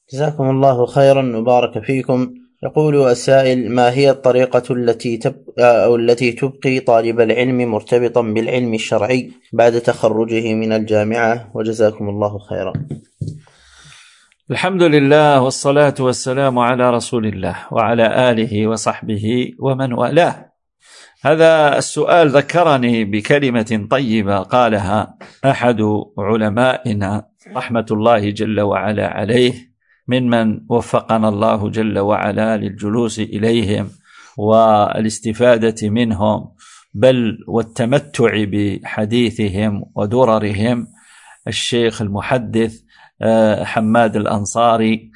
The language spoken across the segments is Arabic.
جزاكم الله خيرا وبارك فيكم. يقول السائل: ما هي الطريقة التي تبقي طالب العلم مرتبطا بالعلم الشرعي بعد تخرجه من الجامعة؟ وجزاكم الله خيرا. الحمد لله والصلاة والسلام على رسول الله وعلى آله وصحبه ومن والاه. هذا السؤال ذكرني بكلمة طيبة قالها أحد علمائنا رحمة الله جل وعلا عليه، ممن وفقنا الله جل وعلا للجلوس إليهم والاستفادة منهم بل والتمتع بحديثهم ودررهم، الشيخ المحدث حماد الأنصاري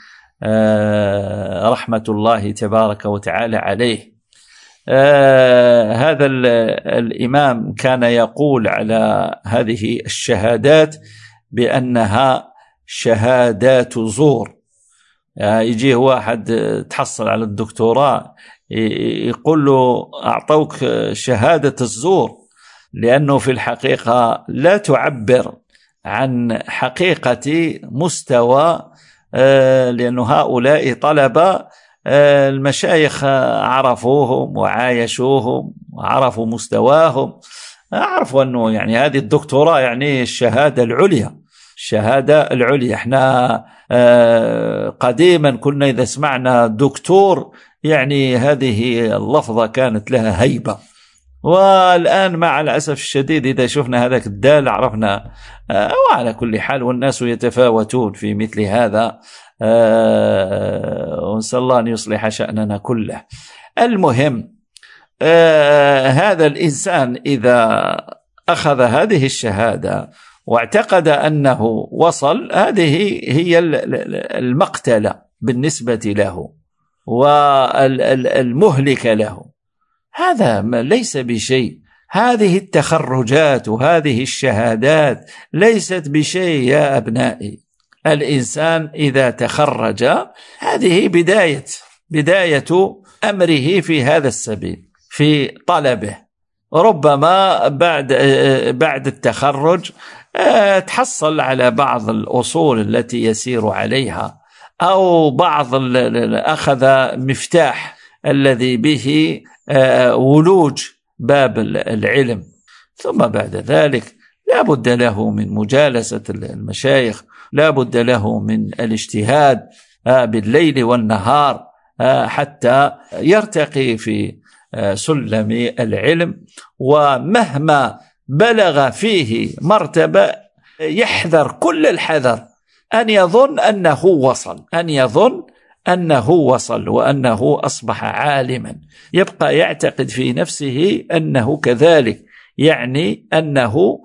رحمة الله تبارك وتعالى عليه. هذا الإمام كان يقول على هذه الشهادات بأنها شهادات زور. يجيه واحد تحصل على الدكتوراه يقول له أعطوك شهادة الزور، لأنه في الحقيقة لا تعبر عن حقيقة مستوى، لأن هؤلاء طلبة المشايخ عرفوهم وعايشوهم وعرفوا مستواهم، عرفوا أنه يعني هذه الدكتوراه يعني الشهادة العليا، الشهادة العليا. احنا قديما كنا إذا سمعنا دكتور يعني هذه اللفظة كانت لها هيبة، والآن مع الأسف الشديد إذا شفنا هذاك الدال عرفنا. وعلى كل حال والناس يتفاوتون في مثل هذا، ونسأل الله أن يصلح شأننا كله. المهم هذا الإنسان إذا أخذ هذه الشهادة واعتقد أنه وصل، هذه هي المقتلة بالنسبة له والمهلك له. هذا ليس بشيء، هذه التخرجات وهذه الشهادات ليست بشيء يا أبنائي. الإنسان إذا تخرج هذه بداية أمره في هذا السبيل، في طلبه. ربما بعد التخرج تحصل على بعض الأصول التي يسير عليها، أو بعض أخذ مفتاح الذي به ولوج باب العلم، ثم بعد ذلك لا بد له من مجالسة المشايخ، لا بد له من الاجتهاد بالليل والنهار حتى يرتقي في سلم العلم. ومهما بلغ فيه مرتبة يحذر كل الحذر أن يظن أنه وصل وأنه أصبح عالما، يبقى يعتقد في نفسه أنه كذلك، يعني أنه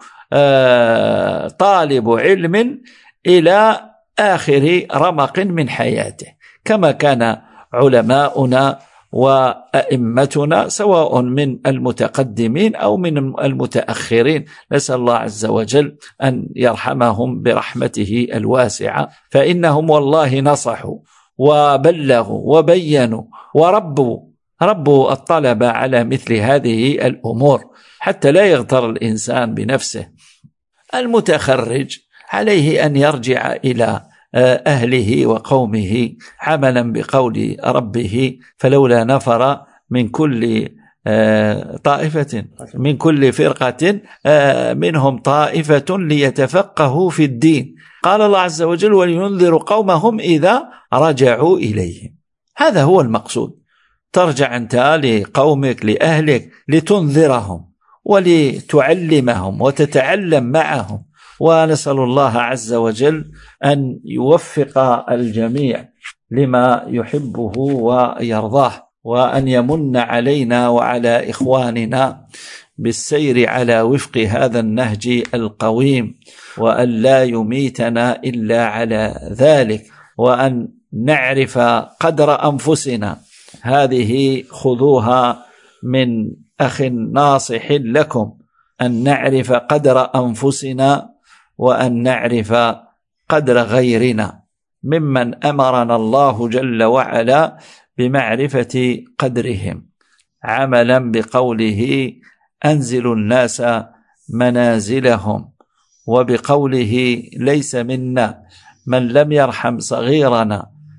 طالب علم إلى آخر رمق من حياته، كما كان علماؤنا وأئمتنا سواء من المتقدمين أو من المتأخرين. نسأل الله عز وجل أن يرحمهم برحمته الواسعة، فإنهم والله نصحوا وبلغوا وبينوا وربوا الطلبة على مثل هذه الأمور حتى لا يغتر الإنسان بنفسه. المتخرج عليه أن يرجع إلى أهله وقومه عملا بقول ربه: فلولا نفر من كل طائفة من كل فرقة منهم طائفة ليتفقهوا في الدين. قال الله عز وجل: ولينذر قومهم إذا رجعوا إليهم. هذا هو المقصود، ترجع أنت لقومك لأهلك لتنذرهم ولتعلمهم وتتعلم معهم. ونسأل الله عز وجل أن يوفق الجميع لما يحبه ويرضاه، وأن يمن علينا وعلى إخواننا بالسير على وفق هذا النهج القويم، وأن لا يميتنا إلا على ذلك، وأن نعرف قدر أنفسنا. هذه خذوها من أخ ناصح لكم، أن نعرف قدر أنفسنا وأن نعرف قدر غيرنا ممن أمرنا الله جل وعلا بمعرفة قدرهم، عملا بقوله: أنزلوا الناس منازلهم، وبقوله: ليس منا من لم يرحم صغيرنا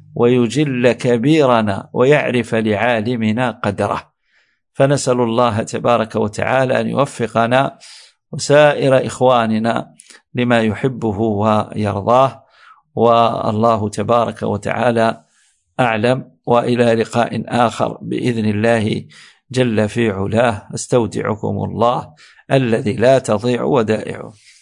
ويجل كبيرنا ويعرف لعالمنا قدره. فنسأل الله تبارك وتعالى أن يوفقنا وسائر إخواننا لما يحبه ويرضاه، والله تبارك وتعالى أعلم. وإلى لقاء آخر بإذن الله جل في علاه. استودعكم الله الذي لا تضيع ودائعه.